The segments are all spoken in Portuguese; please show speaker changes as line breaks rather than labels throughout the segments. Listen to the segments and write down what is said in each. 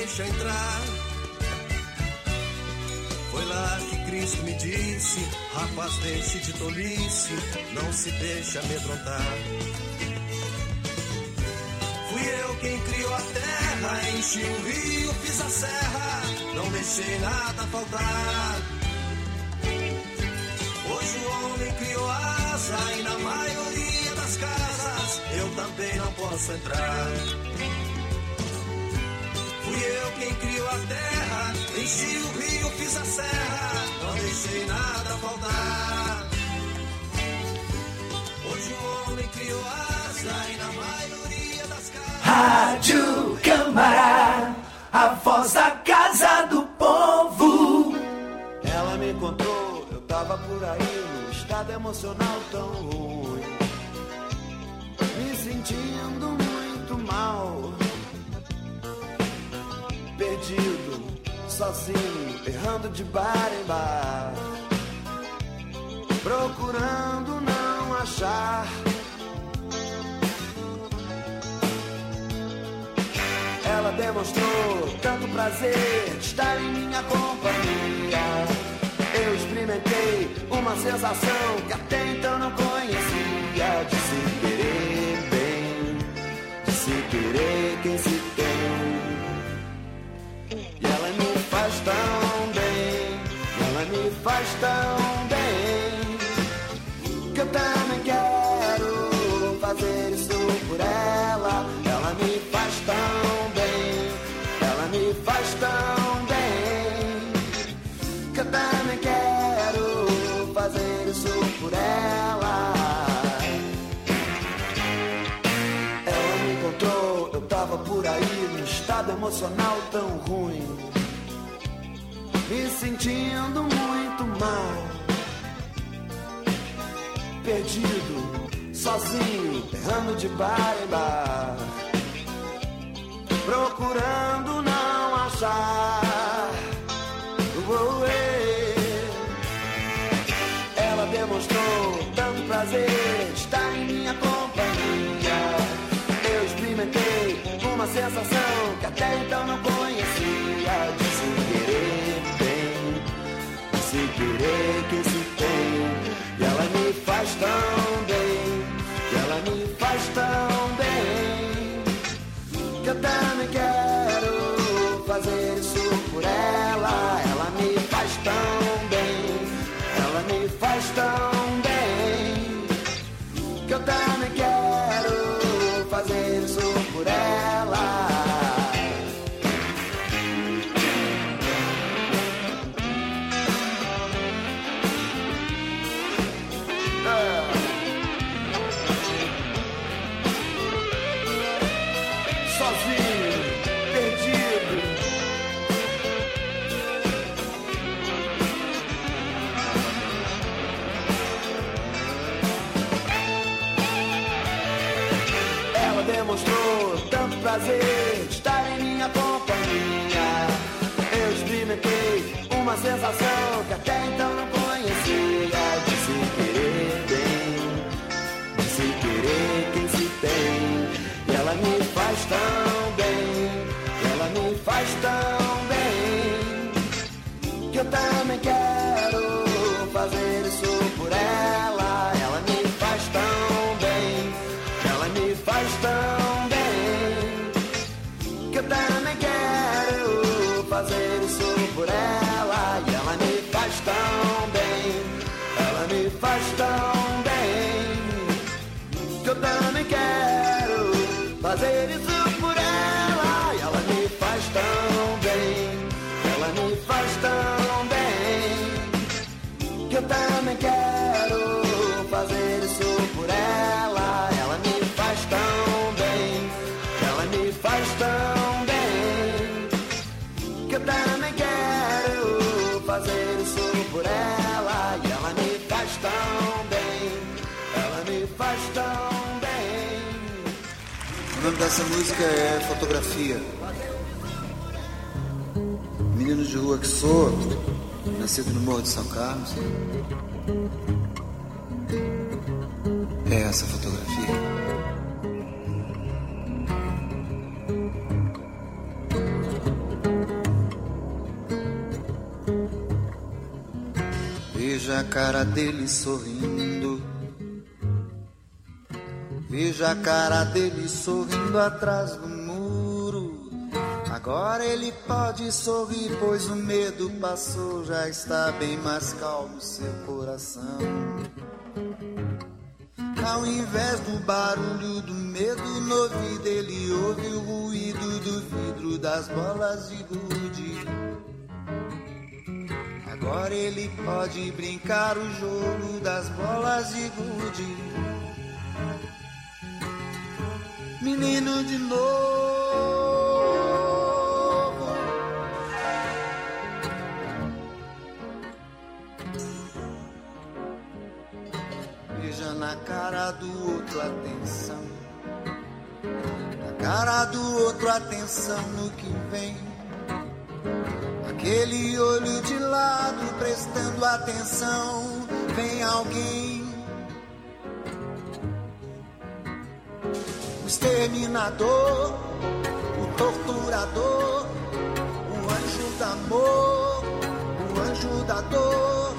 deixa entrar. Foi lá que Cristo me disse: rapaz, deixe de tolice, não se deixa amedrontar. Fui eu quem criou a terra, enchi o rio, fiz a serra, não deixei nada faltar. Hoje o homem criou asa e na maioria das casas eu também não posso entrar. Fui eu quem criou a terra, enchi o rio, fiz a serra, não deixei nada faltar. Hoje o homem criou asa e na maioria das casas...
Rádio Câmara, a voz da casa do povo.
Ela me contou, eu tava por aí num estado emocional tão ruim, me sentindo muito mal, perdido, sozinho, errando de bar em bar, procurando não achar. Ela demonstrou tanto prazer de estar em minha companhia. Eu experimentei uma sensação que até então não conhecia, de se querer bem, de se querer quem se tem. E ela me faz tão bem, ela me faz tão bem, que eu também quero fazer isso por ela. Ela me faz tão bem, ela me faz tão bem, que eu também quero fazer isso por ela. Ela me encontrou, eu tava por aí num estado emocional tão ruim, me sentindo muito mal, perdido, sozinho, errando de bar em bar, procurando não achar. Ela demonstrou tanto prazer de estar em minha companhia. Eu experimentei uma sensação que até então não conhecia, de se querer bem, de se querer quem se tem. E ela me faz tão bem, e ela me faz tão bem, que eu também quero fazer isso por ela. Ela me faz tão bem, ela me faz tão bem, que eu também quero fazer isso por ela. Sozinho, perdido, ela demonstrou tanto prazer de estar em minha companhia. Eu experimentei uma sensação que até então não conhecia, de se querer bem, de se querer quem se tem. E ela me faz tão bem, ela me faz tão bem, que eu também quero fazer isso por ela. Ela me faz tão bem, ela me faz tão bem, que eu também quero fazer isso por ela. E ela me faz tão bem, ela me faz tão bem, que eu também quero fazer isso por ela. E ela me faz tão bem, ela me faz tão bem, que eu também quero fazer isso por ela. Ela me faz tão bem, ela me faz tão bem, que eu também quero fazer isso por ela. E ela me faz tão bem, ela me faz tão bem.
O nome dessa música é Fotografia. Menino de rua que sou, nascido no Morro de São Carlos. É essa fotografia. Veja a cara dele sorrindo. Veja a cara dele sorrindo atrás do muro. Agora ele pode sorrir, pois o medo passou. Já está bem mais calmo seu coração. Ao invés do barulho do medo no ouvido, ele ouve o ruído do vidro das bolas de gude. Agora ele pode brincar o jogo das bolas de gude. Menino de novo. Veja na cara do outro atenção. Na cara do outro atenção no que vem. Aquele olho de lado prestando atenção. Vem alguém. O exterminador, o torturador, o anjo do amor, o anjo da dor.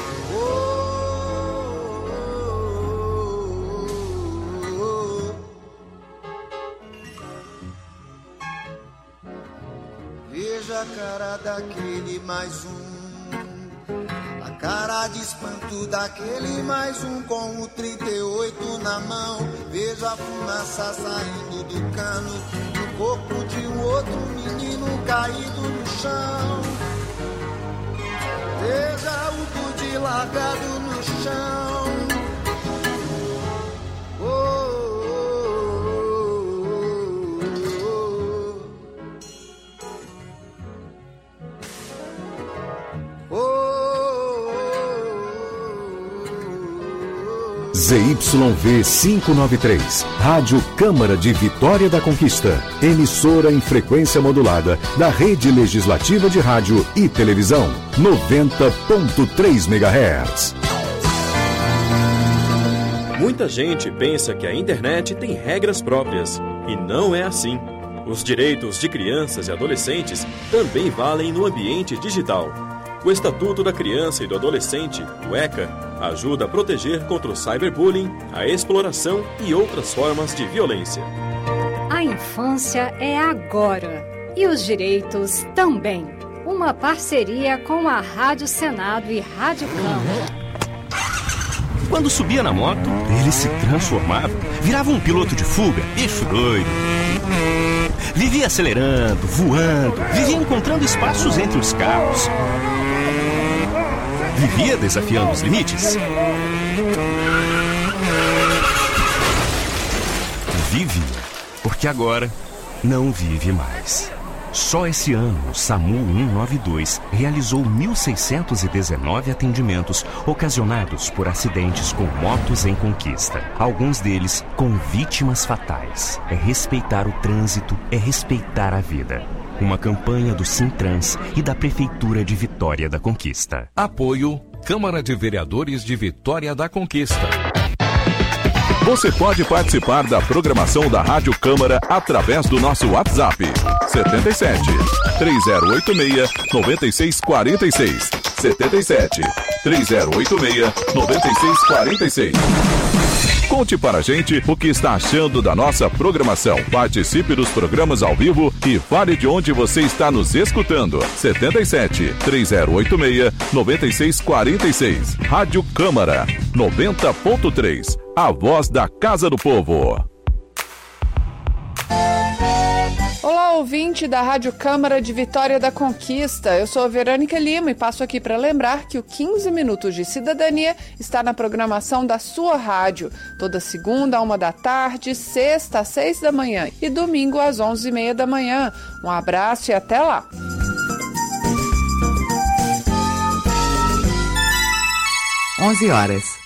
Veja a cara daquele mais um. A cara de espanto daquele mais um com o 38 na mão. Veja a fumaça saindo do cano do corpo de um outro menino caído no chão. Veja o Dude largado no chão.
ZYV 593, Rádio Câmara de Vitória da Conquista, emissora em frequência modulada da Rede Legislativa de Rádio e Televisão, 90.3 MHz.
Muita gente pensa que a internet tem regras próprias, e não é assim. Os direitos de crianças e adolescentes também valem no ambiente digital. O Estatuto da Criança e do Adolescente, o ECA, ajuda a proteger contra o cyberbullying, a exploração e outras formas de violência.
A infância é agora e os direitos também. Uma parceria com a Rádio Senado e Rádio Câmara.
Quando subia na moto, ele se transformava, virava um piloto de fuga, bicho doido. Vivia acelerando, voando, vivia encontrando espaços entre os carros. Vivia desafiando os limites. Vive, porque agora não vive mais. Só esse ano, o SAMU 192 realizou 1.619 atendimentos ocasionados por acidentes com motos em conquista. Alguns deles com vítimas fatais. É respeitar o trânsito, é respeitar a vida. Uma campanha do Sintrans e da Prefeitura de Vitória da Conquista.
Apoio Câmara de Vereadores de Vitória da Conquista. Você pode participar da programação da Rádio Câmara através do nosso WhatsApp 77 3086 9646 77 3086 9646. Conte para a gente o que está achando da nossa programação. Participe dos programas ao vivo e fale de onde você está nos escutando. 77 3086 9646. Rádio Câmara 90.3. A voz da Casa do Povo.
Olá, ouvinte da Rádio Câmara de Vitória da Conquista. Eu sou a Verônica Lima e passo aqui para lembrar que o 15 Minutos de Cidadania está na programação da sua rádio, toda segunda à 13h, sexta às 6 da manhã e domingo às 11h30 da manhã. Um abraço e até lá!
(11h).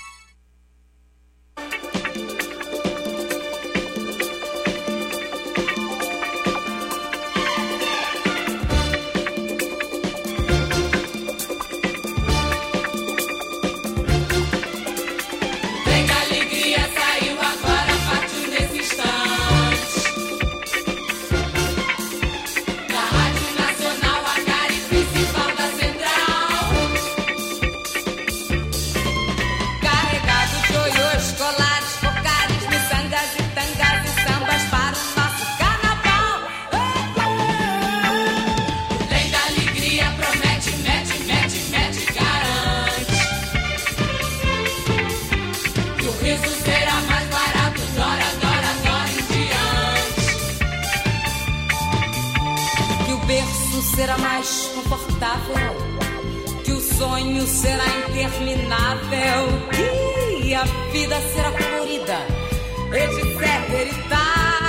berço será mais confortável, que o sonho será interminável, que a vida será colorida, etc e tal.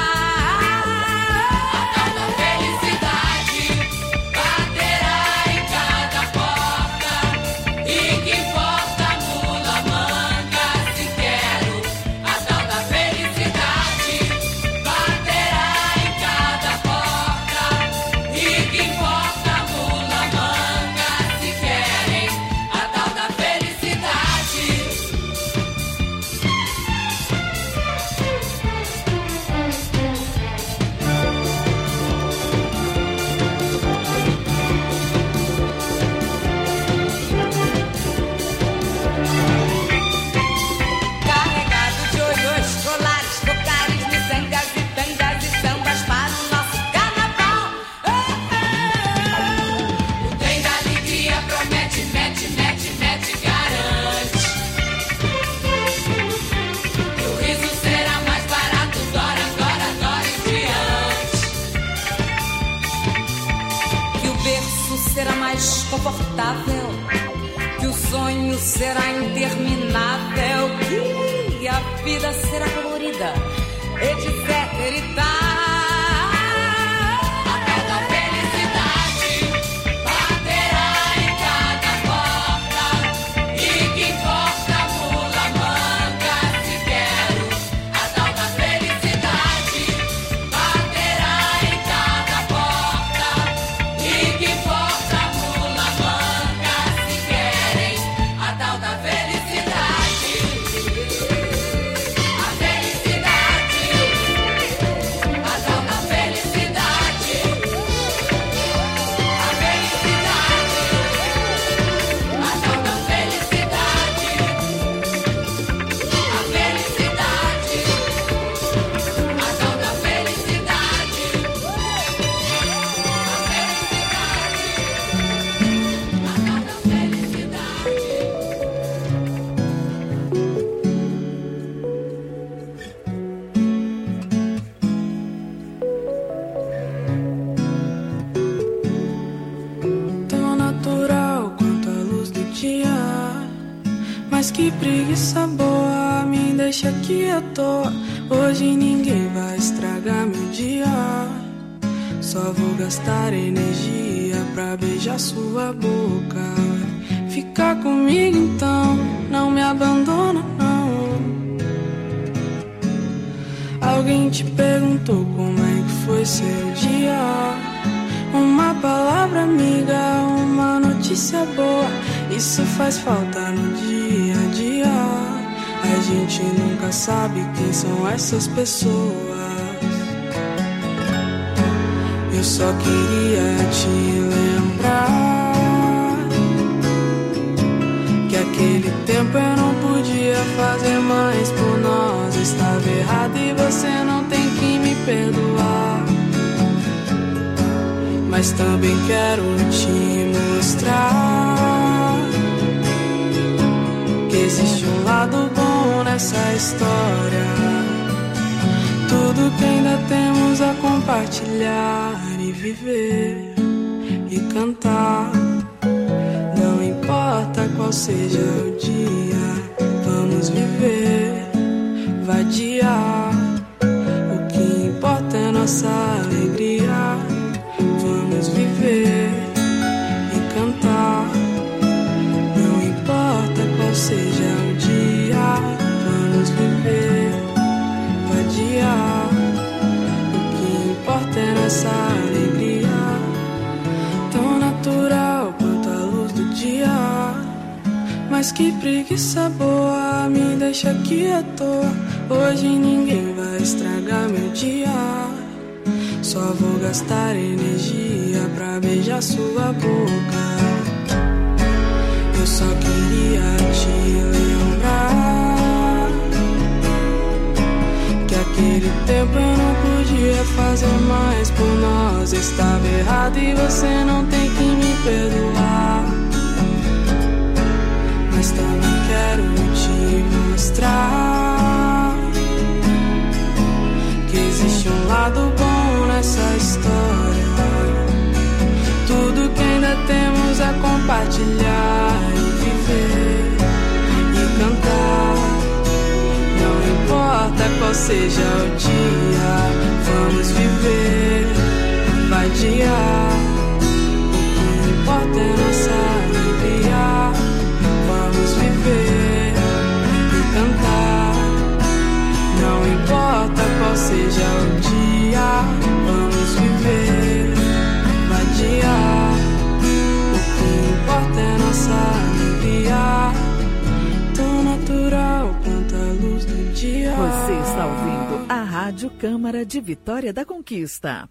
Confortável, que o sonho será interminável, que a vida será colorida, etc e tal.
Que preguiça boa, me deixa aqui à toa. Hoje ninguém vai estragar meu dia. Só vou gastar energia pra beijar sua boca. Fica comigo então, não me abandona não. Alguém te perguntou como é que foi seu dia? Uma palavra amiga, uma notícia boa. Isso faz falta no dia a dia. A gente nunca sabe quem são essas pessoas. Eu só queria te lembrar que aquele tempo eu não podia fazer mais por nós. Estava errado e você não tem que me perdoar. Mas também quero te mostrar que existe um lado bom nessa história. Tudo que ainda temos a compartilhar e viver e cantar. Não importa qual seja o dia, vamos viver, vadiar. O que importa é nossa alegria. Vamos viver e cantar. Não importa qual seja o dia, vamos viver, vadiar. O que importa é nossa alegria, tão natural quanto a luz do dia. Mas que preguiça boa, me deixa aqui à toa. Hoje ninguém vai estragar meu dia. Só vou gastar energia pra beijar sua boca. Eu só queria te lembrar que aquele tempo eu não podia fazer mais por nós. Estava errado e você não tem que me perdoar. Mas também quero te mostrar que existe um lado bom nessa história. seja o dia, vamos viver, vadiar. O que importa é nossa alegria. Vamos viver e cantar. Não importa qual seja o dia, vamos viver, vadiar. O que importa é nossa alegria. Tão natural quanto a luz do dia.
Você está ouvindo a Rádio Câmara de Vitória da Conquista.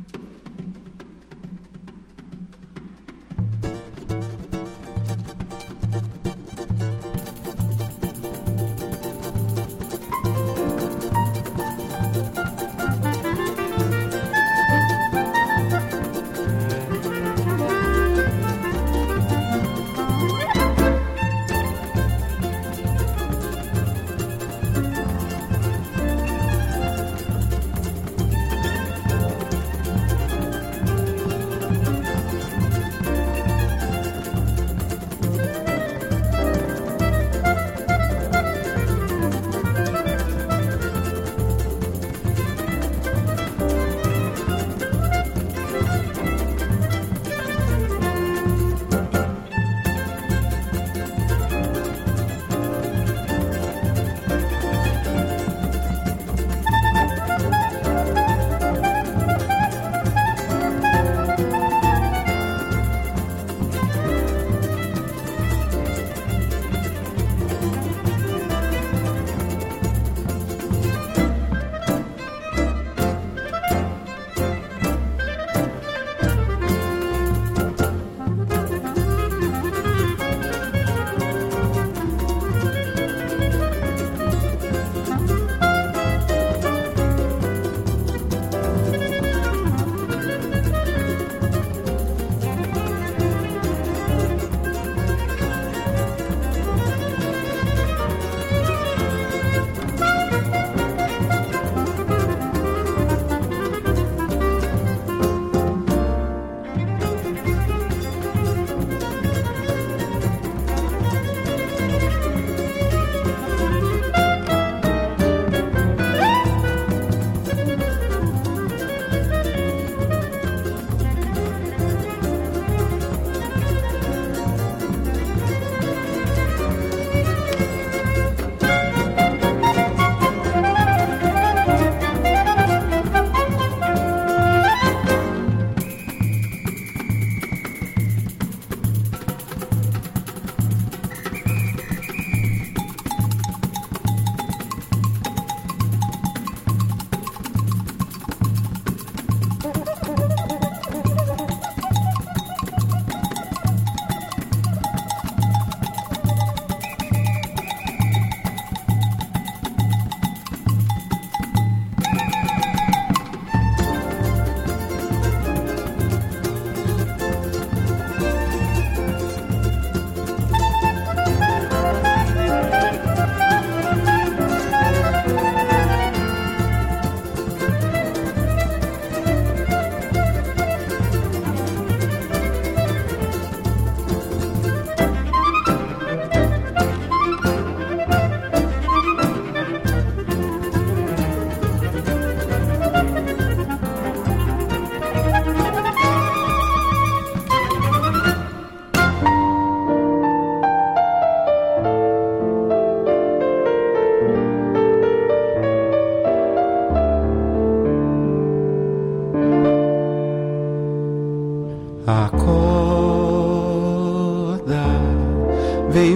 Vem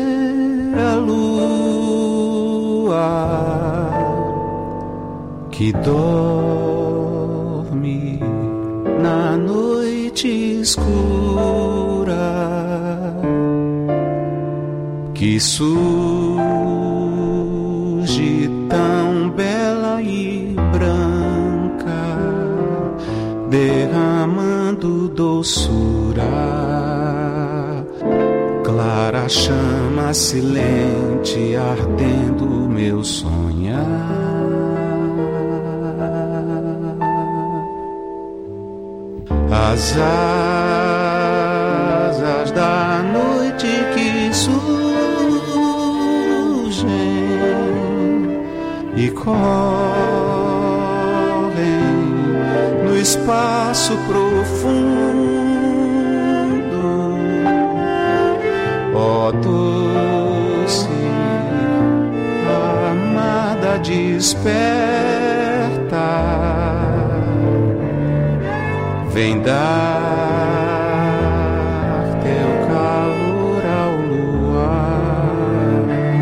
ver a lua que dorme na noite escura, que surge tão bela e branca, derramando doçura. Clara chama silente, ardendo meu sonhar. As asas da noite que surgem e correm no espaço profundo. Ó doce amada, desperta, vem dar teu calor ao luar.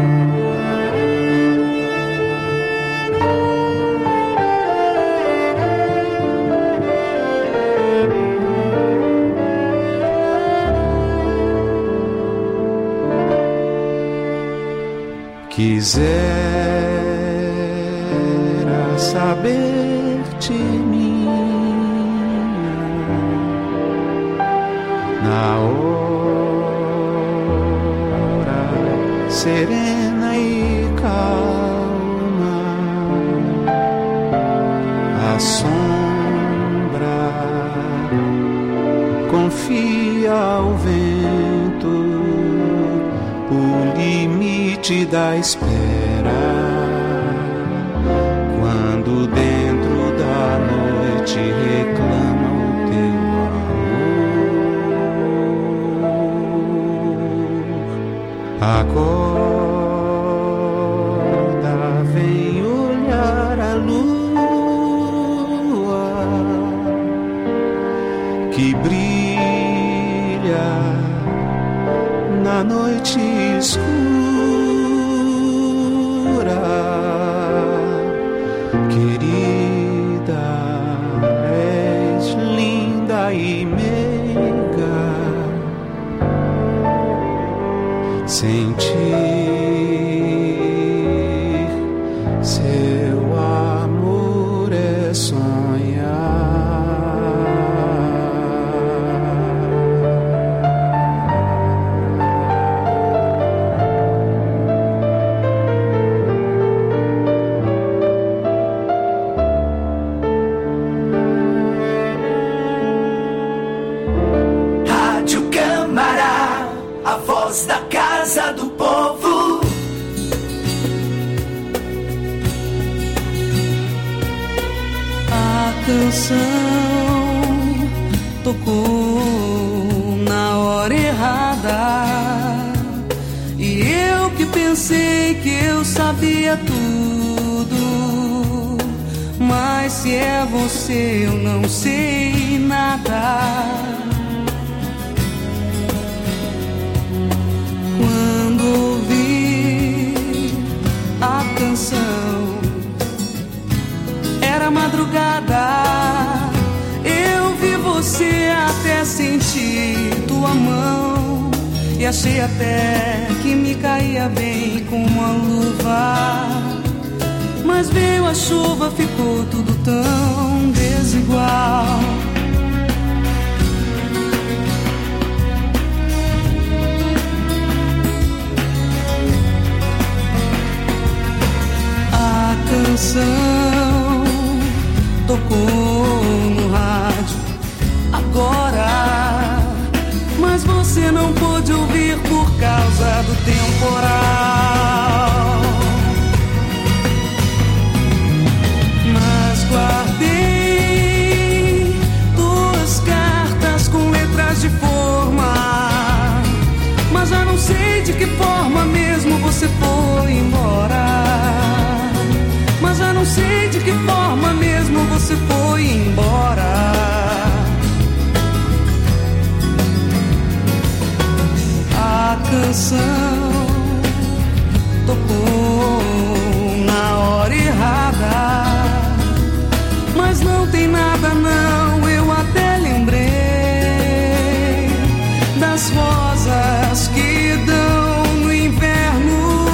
Quisera saber-te minha na hora serena e calma, a sombra confia ao vento, o limite da espera, quando dentro da noite reclama o teu amor. Acorda, vem olhar a lua que brilha na noite escura. Querida, és linda e meiga, sentir seu amor é sonhar.
Da Casa do Povo.
A canção tocou na hora errada, e eu que pensei que eu sabia tudo, mas se é você eu não sei nada. Quando ouvi a canção, era madrugada, eu vi você até sentir tua mão, e achei até que me caía bem como uma luva, mas veio a chuva, ficou tudo tão desigual. A canção tocou no rádio agora, mas você não pôde ouvir por causa do temporal. Mas guardei duas cartas com letras de forma, mas já não sei de que forma mesmo você foi embora. Mas já não sei de que forma mesmo você foi embora. A canção tocou na hora errada, mas não tem nada não, eu até lembrei das rosas que dão no inverno,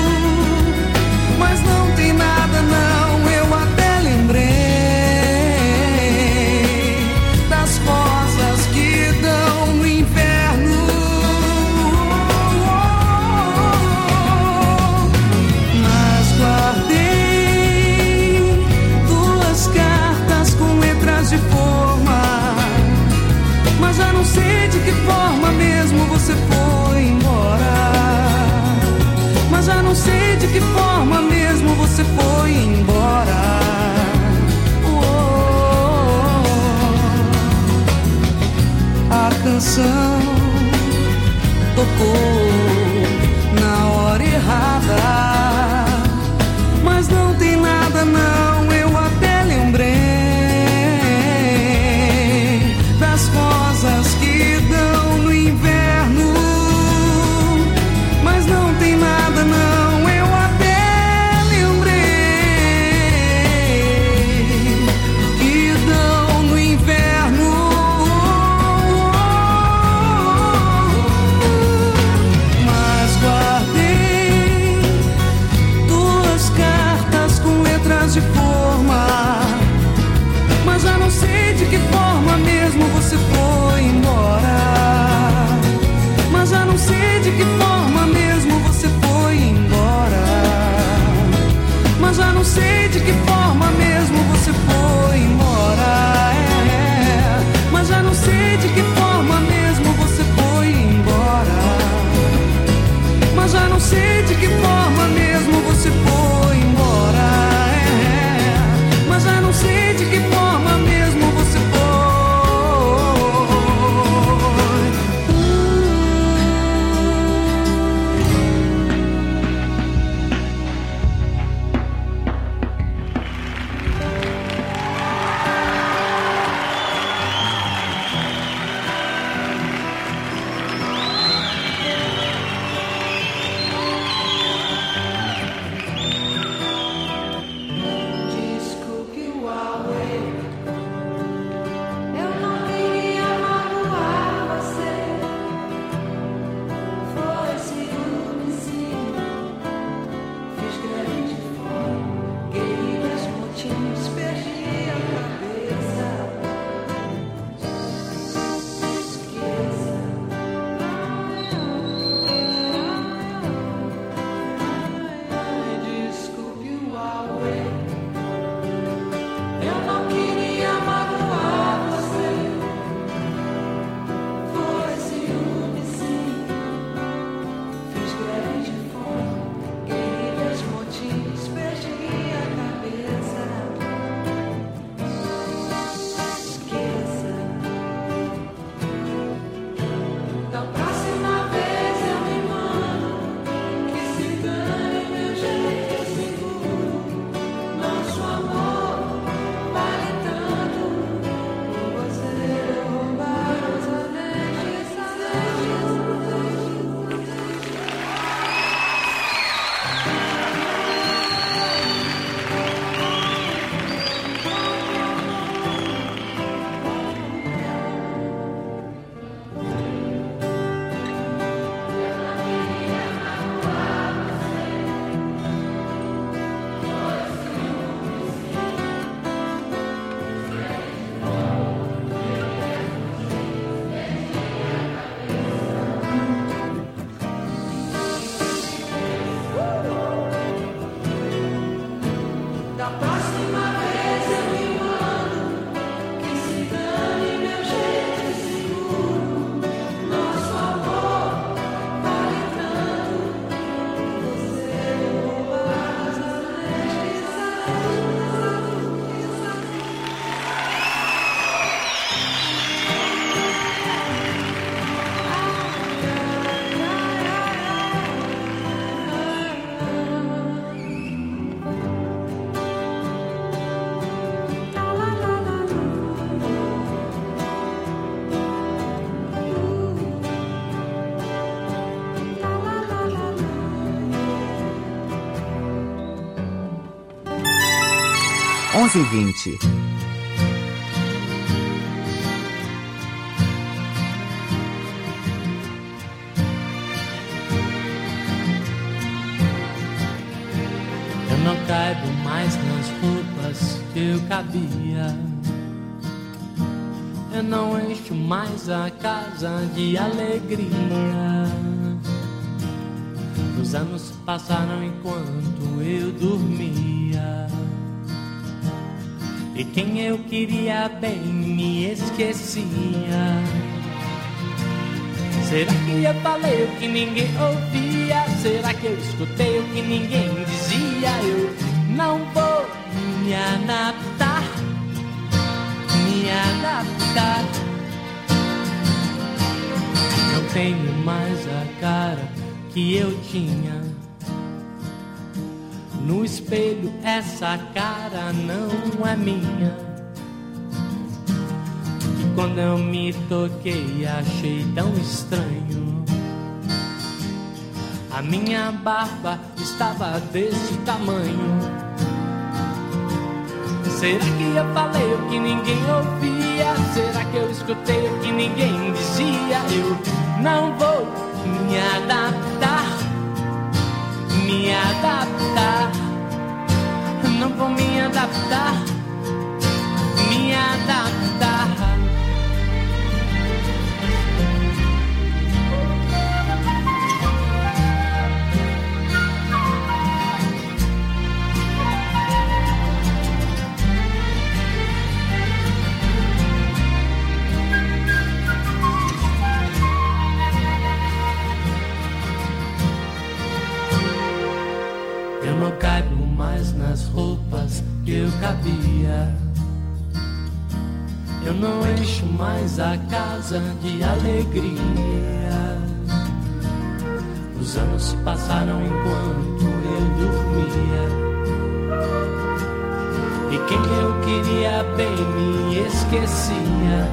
mas não tem nada não, eu até lembrei das rosas que dão no inverno. Mas guardei duas cartas com letras de forma, mas já não sei de que forma mesmo você foi embora. Mas já não sei de que forma mesmo você foi canção tocou na hora errada, mas não tem nada não, eu até lembrei das rosas que dão no inverno, mas não tem nada não, eu até lembrei que dão no inverno. Mas guardei duas cartas com letras de forma, mas já não sei de que forma mesmo você foi embora, mas já não sei de que forma mesmo você foi embora, mas já não sei de que forma mesmo você foi embora, mas já não sei de que forma mesmo você foi embora, mas já não sei de que forma mesmo você foi embora, mas já não sei de que forma mesmo você foi.
(11h20).
Eu não caibo mais nas roupas que eu cabia, eu não encho mais a casa de alegria. Os anos passaram enquanto eu dormia, e quem eu queria bem me esquecia. Será que eu falei o que ninguém ouvia? Será que eu escutei o que ninguém dizia? Eu não vou me adaptar, me adaptar. tenho mais a cara que eu tinha. No espelho essa cara não é minha. E quando eu me toquei achei tão estranho. A minha barba estava desse tamanho. Será que eu falei o que ninguém ouvia? Será que eu escutei o que ninguém dizia? Eu não vou me adaptar, me adaptar. Não vou me adaptar, me adaptar. Eu não caibo mais nas roupas que eu cabia. Eu não encho mais a casa de alegria. Os anos passaram enquanto eu dormia. E quem eu queria bem me esquecia.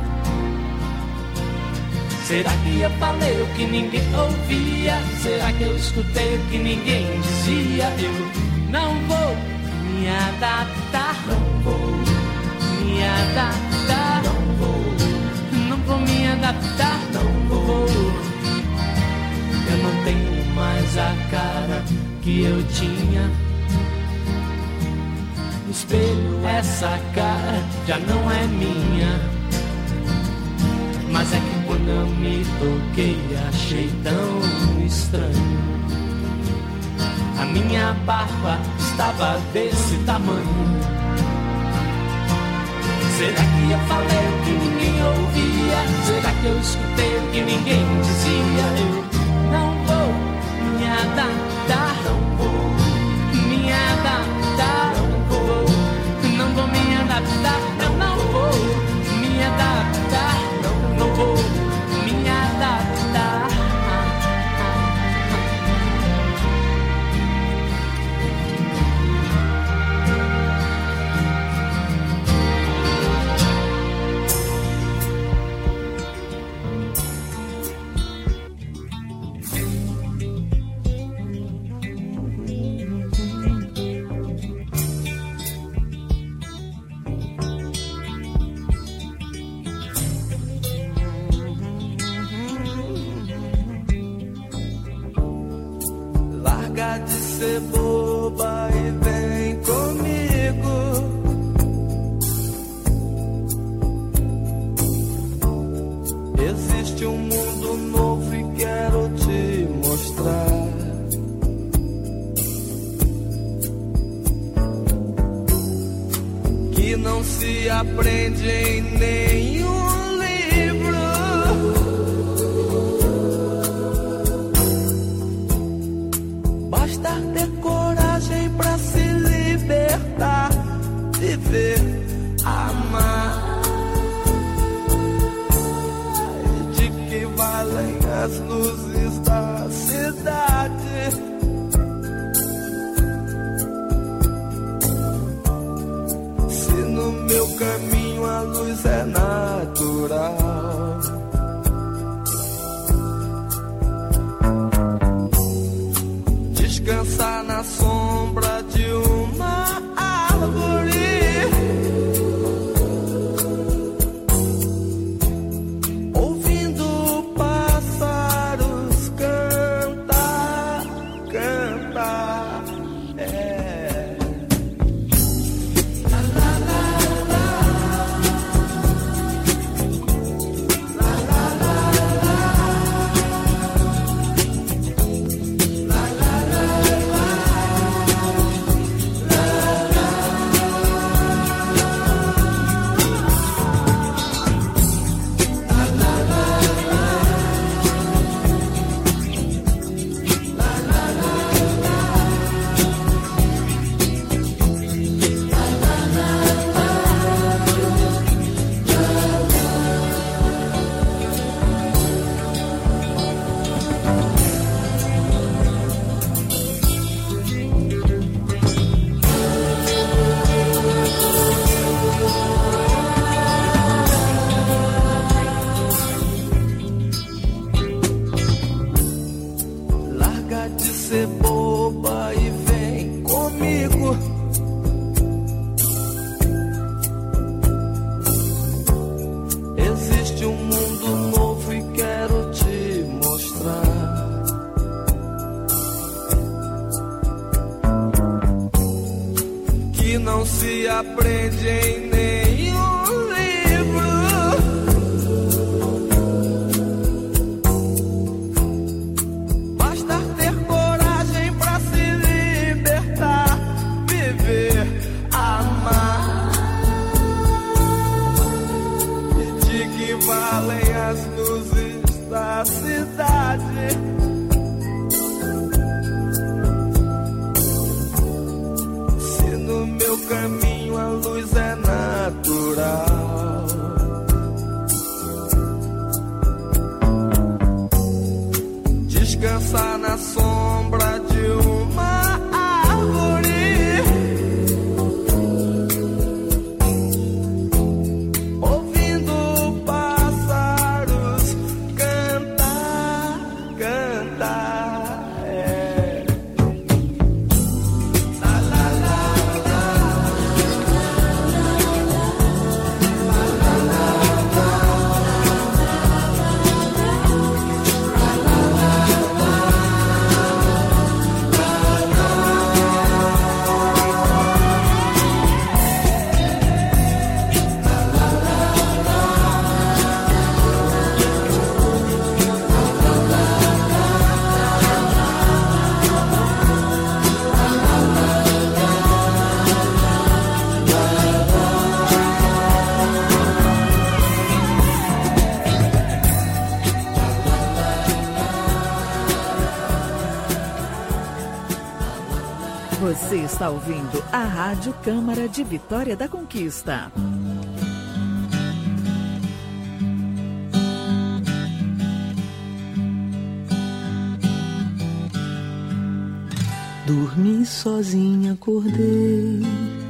Será que eu falei o que ninguém ouvia? Será que eu escutei o que ninguém dizia? Eu não vou me adaptar, não vou me adaptar, não vou me adaptar, não vou. Eu não tenho mais a cara que eu tinha. No espelho essa cara já não é minha. Mas é que quando eu me toquei achei tão estranho. A minha barba estava desse tamanho. Será que eu falei o que ninguém ouvia? Será que eu escutei o que ninguém dizia? Eu não vou me adaptar, não vou me adaptar, não vou me adaptar, eu não vou me adaptar. Não vou me adaptar.
Larga de ser boba e vem comigo. Existe um mundo novo e quero te mostrar. Que não se aprende em nenhum livro. Basta ter coragem pra se libertar, viver, amar. De que valem as luzes da cidade? Se no meu caminho a luz é natural. Descansar na sombra de uma árvore. Ouvindo pássaros
aprende em nenhum livro. Basta ter coragem pra se libertar, viver, amar. E de que valem as luzes da cidade? No meu caminho a luz é natural. Descansar na sombra de uma árvore, ouvindo pássaros cantar, cantar.
Você está ouvindo a Rádio Câmara de Vitória da Conquista.
Dormi sozinha, acordei,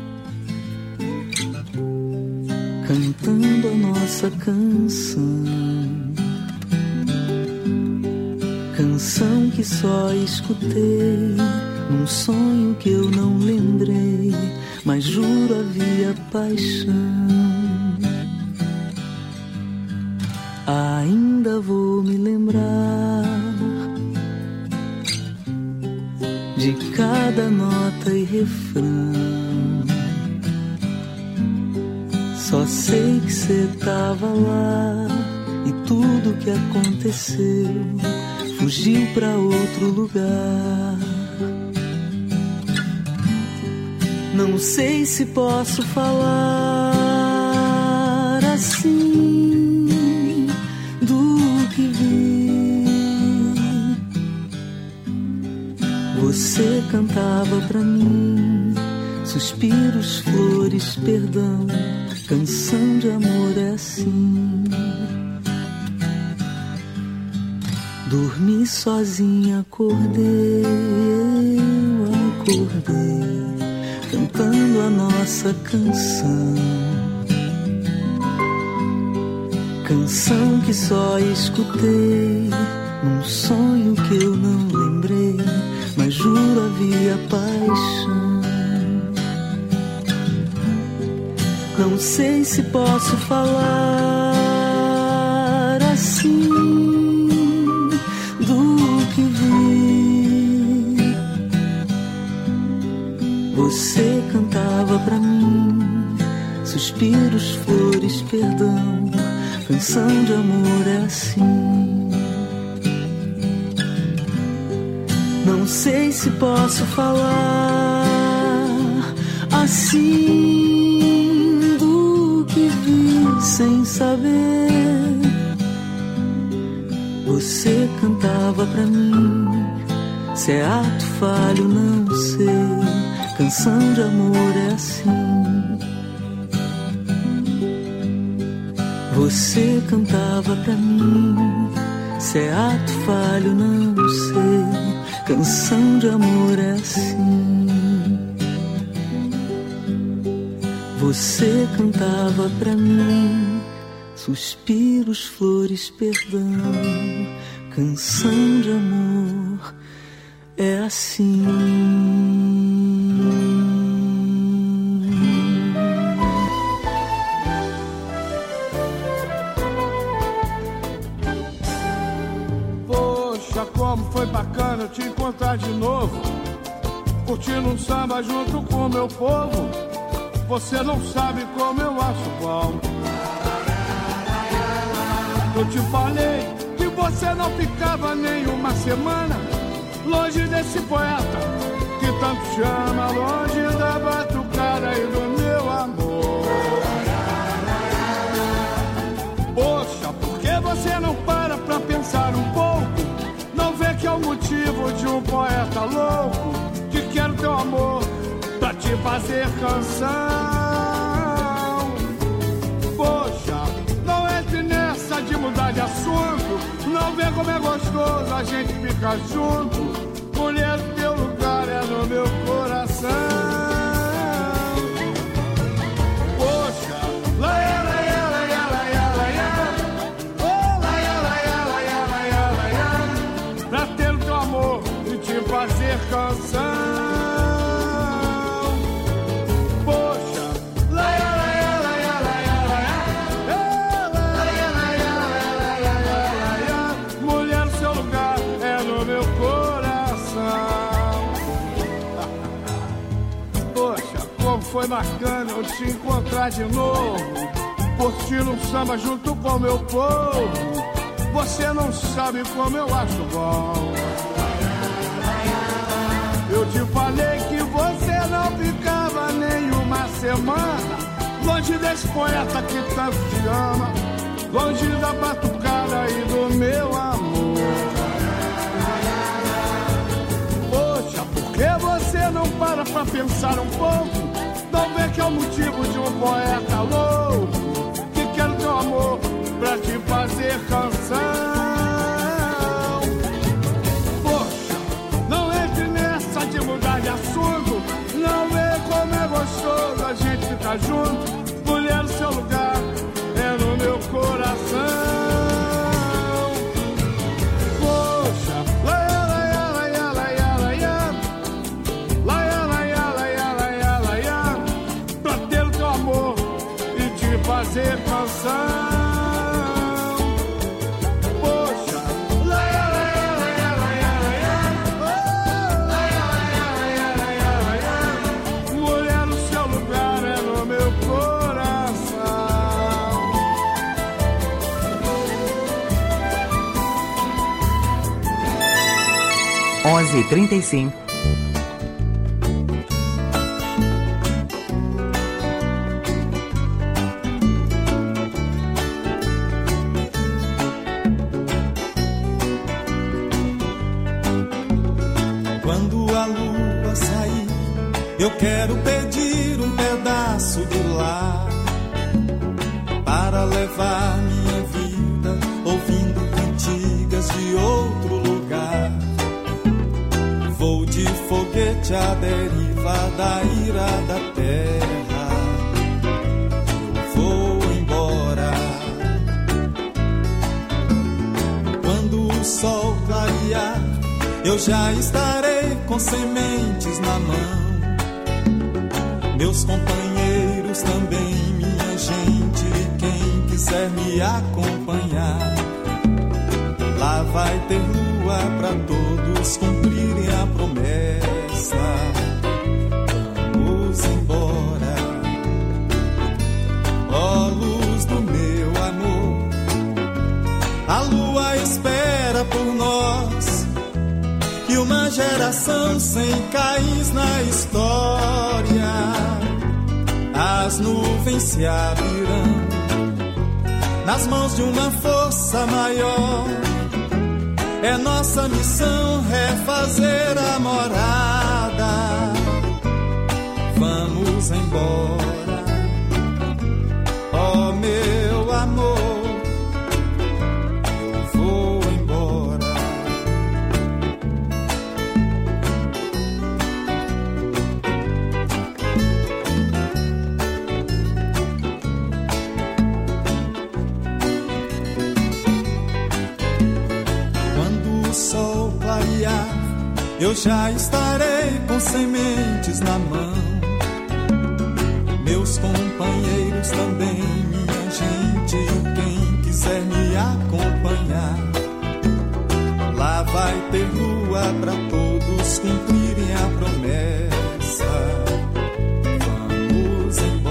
cantando a nossa canção. Canção que só escutei num sonho que eu não lembrei, mas juro havia paixão. Ainda vou me lembrar de cada nota e refrão. Só sei que cê tava lá e tudo que aconteceu fugiu pra outro lugar. Não sei se posso falar assim do que vi. Você cantava pra mim suspiros, flores, perdão. Canção de amor é assim. Dormi sozinha, acordei, eu acordei, cantando a nossa canção. Canção que só escutei num sonho que eu não lembrei, mas juro havia paixão. Não sei se posso falar assim do que vi. Você cantava pra mim suspiros, flores, perdão. Canção de amor é assim. Não sei se posso falar assim do que vi sem saber. Você cantava pra mim, se é ato falho não sei. Canção de amor é assim. Você cantava pra mim, se é ato falho não sei. Canção de amor é assim. Você cantava pra mim suspiros, flores, perdão. Canção de amor é assim.
Como foi bacana eu te encontrar de novo, curtindo um samba junto com o meu povo. você não sabe como eu acho bom. Eu te falei que você não ficava nem uma semana longe desse poeta que tanto te ama, longe da batucada e do meu amor. Poxa, por que você não para pra pensar um pouco? Não vê que é o motivo de um poeta louco que quer teu amor pra te fazer canção. Poxa, não entre nessa de mudar de assunto. Não vê como é gostoso a gente ficar junto. Mulher, teu lugar é no meu coração. Poxa, lá é, lá é, lá é, lá é, lá é. Oh, lá é, lá é, lá é, lá é, lá é. Pra ter o teu amor e te fazer canção. Foi bacana eu te encontrar de novo, curtindo um samba junto com meu povo. Você não sabe como eu acho bom. Eu te falei que você não ficava nem uma semana longe desse poeta que tanto te ama, longe da batucada e do meu amor. Poxa, por que você não para pra pensar um pouco? Não vê que é o motivo de um poeta louco que quer o teu amor pra te fazer canção. Poxa, não entre nessa de mudar de assunto. Não vê como é gostoso a gente ficar junto. Mulher, o seu lugar é no meu coração. Fazer canção. Poxa, laia, laia, laia, laia, laia. Mulher, o seu lugar é no meu coração.
11h35.
Eu quero pedir um pedaço de lar para levar minha vida ouvindo cantigas de outro lugar. Vou de foguete à deriva da ira da terra. Eu vou embora. Quando o sol clarear, eu já estarei com sementes na mão. Meus companheiros também, minha gente, quem quiser me acompanhar. Lá vai ter lua pra todos cumprirem a promessa. Vamos embora, ó luz do meu amor. A lua espera por nós, e uma geração sem cais na história. As nuvens se abrirão nas mãos de uma força maior. É nossa missão refazer a morada. Vamos embora, ó meu amor. Eu vou embora. Sol clarear, eu já estarei com sementes na mão. Meus companheiros também, minha gente, quem quiser me acompanhar. Lá vai ter lua pra todos cumprirem a promessa. Vamos embora.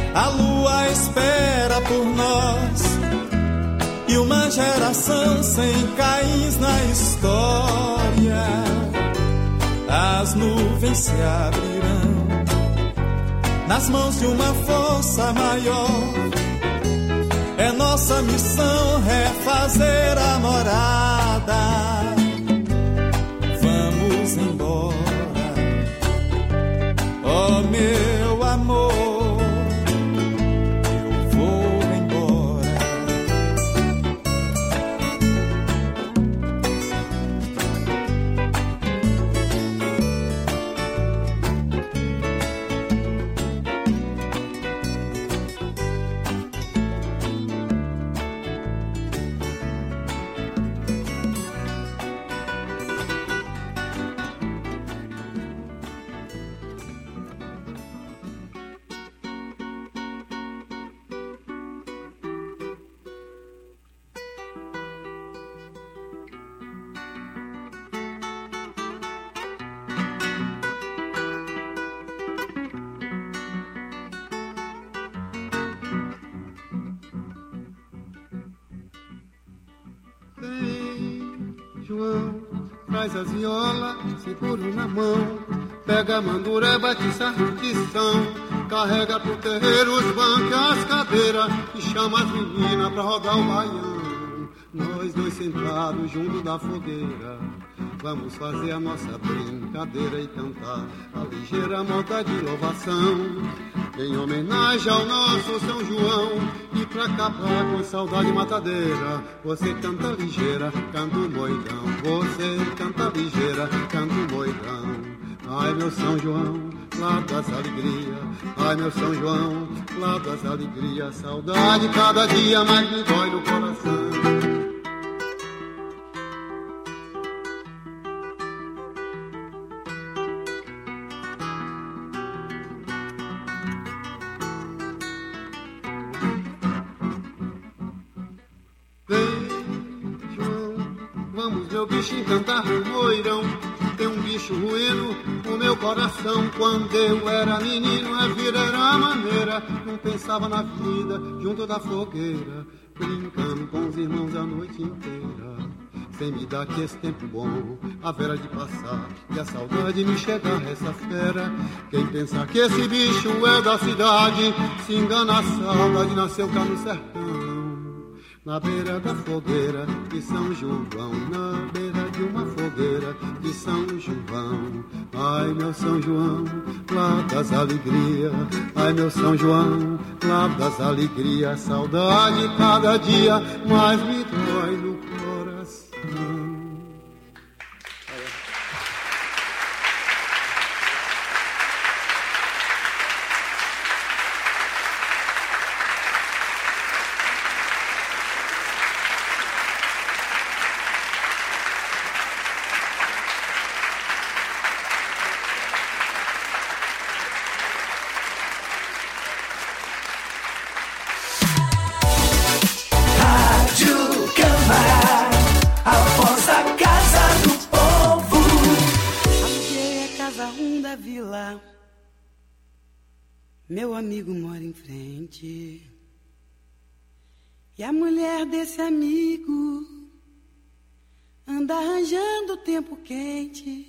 A lua espera por nós e uma geração sem Caíns na história. As nuvens se abrirão nas mãos de uma força maior. É nossa missão refazer a morada. Vamos embora, oh meu amor.
Traz as violas, seguro na mão, pega a mandureba, tiça, tição, carrega pro terreiro os bancos e as cadeiras e chama as meninas pra rodar o baião. Nós dois sentados junto da fogueira, vamos fazer a nossa brincadeira e cantar a ligeira moda de louvação, em homenagem ao nosso São João. E pra acabar com saudade matadeira, você canta ligeira, canta o moidão. Você canta ligeira, canta o moidão. Ai meu São João, lá das alegrias. Ai meu São João, lá das alegrias. Saudade cada dia mais me dói no coração. Cantar o moirão, tem um bicho ruíno no meu coração. Quando eu era menino, a vida era maneira, não pensava na vida junto da fogueira, brincando com os irmãos a noite inteira. Sem me dar que esse tempo bom haverá de passar e a saudade me chegar essa fera. Quem pensar que esse bicho é da cidade, se engana, a saudade nasceu cá no sertão. Na beira da fogueira de São João, na beira de uma fogueira de São João. Ai meu São João, lá das alegrias. Ai meu São João, lá das alegrias. Saudade cada dia mais me dói no coração.
Meu amigo mora em frente e a mulher desse amigo anda arranjando tempo quente.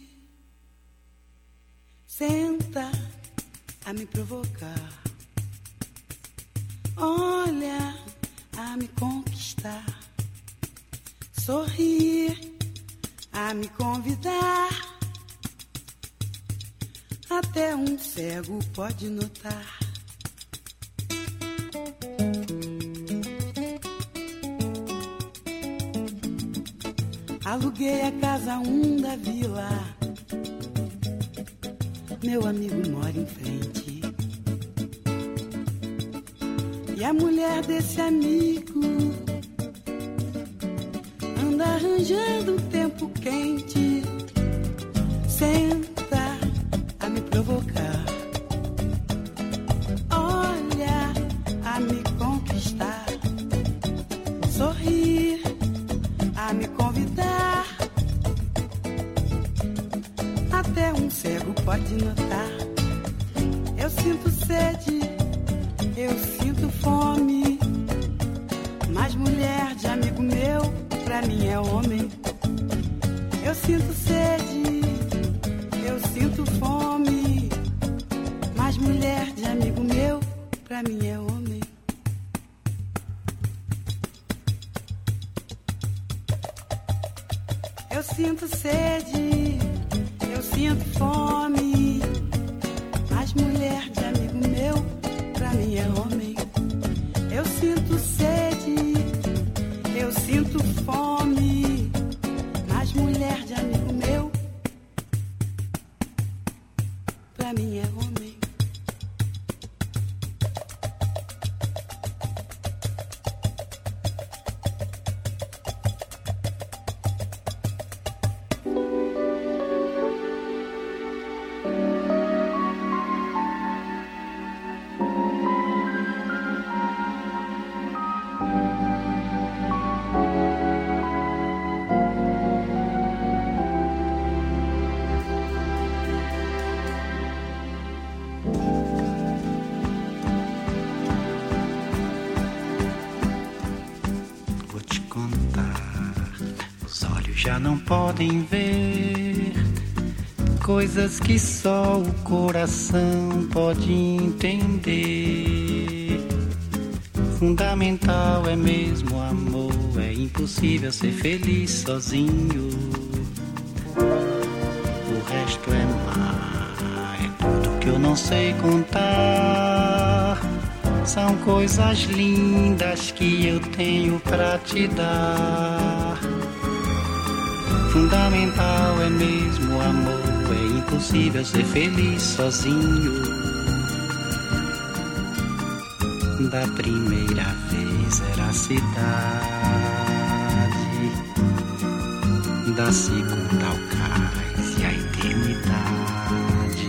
Senta a me provocar, olha a me conquistar, sorrir a me convidar. Até um cego pode notar. Aluguei a casa 1 da vila, meu amigo mora em frente e a mulher desse amigo anda arranjando tempo quente. Senta a me provocar, olha a me conquistar, sorrir a me convidar. Até um cego pode notar. Eu sinto sede, eu sinto fome. Mas mulher de amigo meu, pra mim é homem. Eu sinto sede, eu sinto fome. Mas mulher de amigo meu, pra mim é homem. Eu sinto sede, eu sinto fome. Mas mulher de amigo meu, pra mim é homem. Eu sinto sede, eu sinto fome. Mas mulher de amigo meu, pra mim é homem.
Já não podem ver coisas que só o coração pode entender. Fundamental é mesmo o amor, é impossível ser feliz sozinho. O resto é mar, é tudo que eu não sei contar. São coisas lindas que eu tenho pra te dar. Fundamental é mesmo o amor, é impossível ser feliz sozinho. Da primeira vez era a cidade, da segunda ao cais e a eternidade.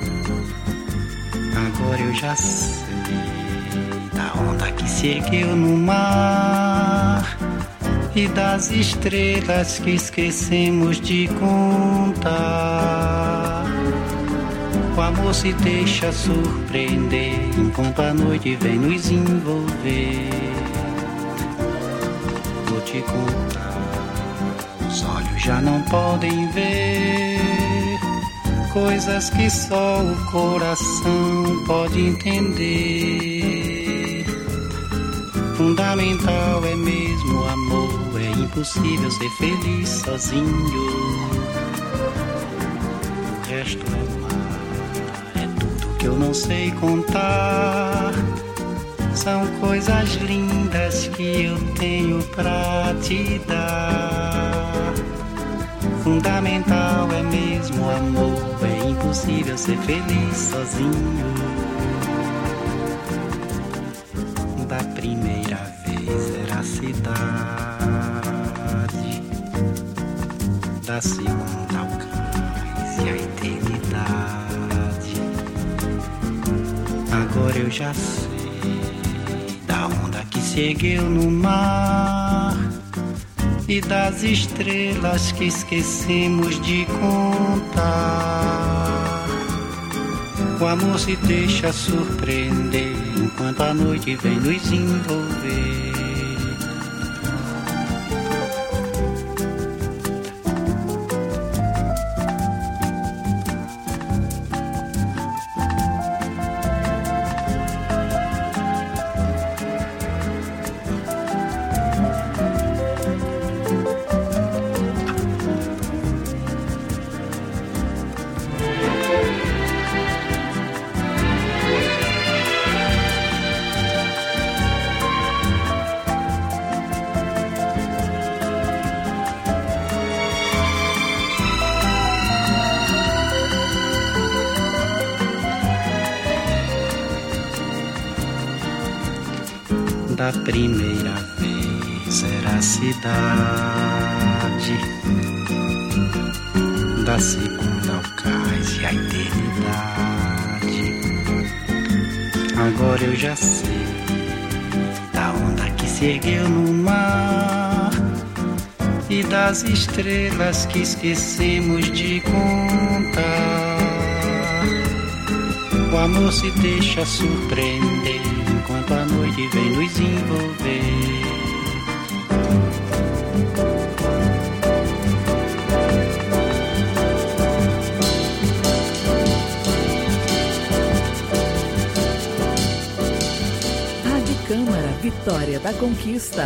Agora eu já sei da onda que se ergueu no mar e das estrelas que esquecemos de contar. O amor se deixa surpreender enquanto a noite vem nos envolver. Vou te contar, os olhos já não podem ver coisas que só o coração pode entender. Fundamental é mesmo o amor, é impossível ser feliz sozinho. O resto é mar, é tudo que eu não sei contar. São coisas lindas que eu tenho pra te dar. Fundamental é mesmo o amor, é impossível ser feliz sozinho. Da primeira vez era a cidade, da segunda ao cais e a eternidade. Agora eu já sei da onda que se ergueu no mar e das estrelas que esquecemos de contar. O amor se deixa surpreender enquanto a noite vem nos envolver. Da primeira vez era a cidade, da segunda ao cais e a eternidade. Agora eu já sei da onda que se ergueu no mar e das estrelas que esquecemos de contar. O amor se deixa surpreender enquanto a noite vem nos envolver.
Rádio Câmara, Vitória da Conquista.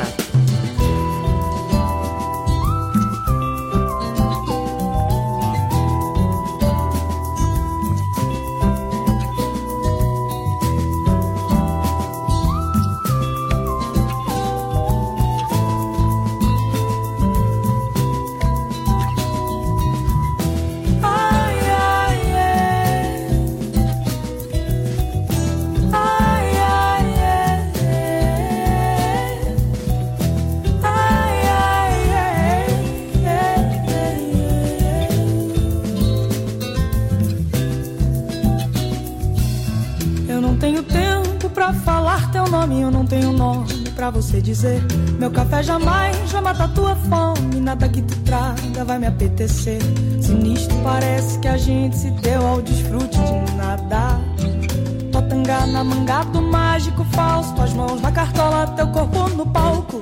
Pra você dizer, meu café jamais vai matar tua fome, nada que tu traga vai me apetecer. Sinistro parece que a gente se deu ao desfrute de nadar. Tua tanga na manga do mágico falso, tuas mãos na cartola, teu corpo no palco.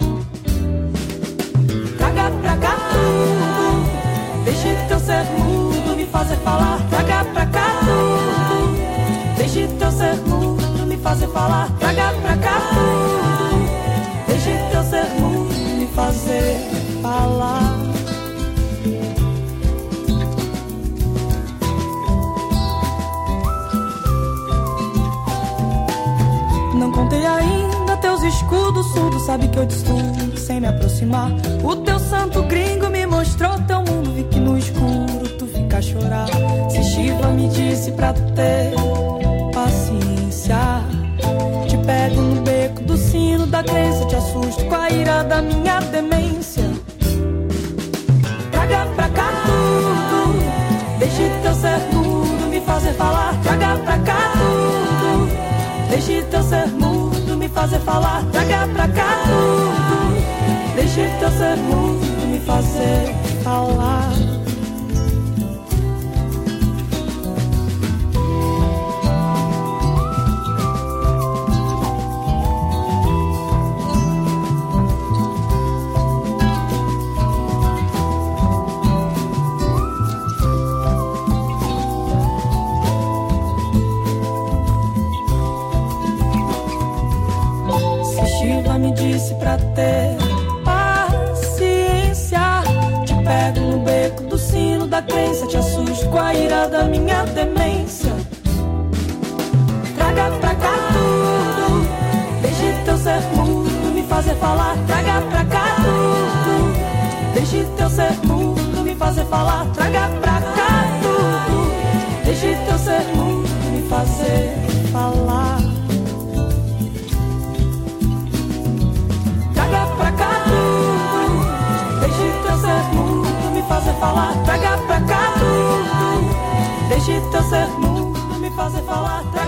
Traga pra cá tudo, deixe teu ser mudo me fazer falar. Traga pra cá tudo, deixe teu ser mudo me fazer falar. Traga pra cá tudo, deixe teu ser mudo me fazer falar. Não contei ainda teus escudos surdos, sabe que eu te estudo sem me aproximar. O teu santo gringo me mostrou teu mundo, vi que no escuro tu fica a chorar. Se Shiva me disse pra ter paciência, te pego no beco do sino da crença, te assusto com a ira da minha demência. Traga pra cá tudo, deixe teu ser mudo me fazer falar. Traga pra cá tudo, deixe teu ser mudo me fazer falar. Traga pra cá tudo, deixe teu ser mudo me fazer falar. Me disse pra ter paciência, te pego no beco do sino da crença, te assusto com a ira da minha demência. Traga pra cá tudo, deixe teu ser mudo me fazer falar. Traga pra cá tudo, deixe teu ser mudo me fazer falar. Traga pra cá tudo, deixe teu ser mudo me fazer falar. Fazer falar, traga pra cá tudo, deixe teu ser mudo me fazer falar.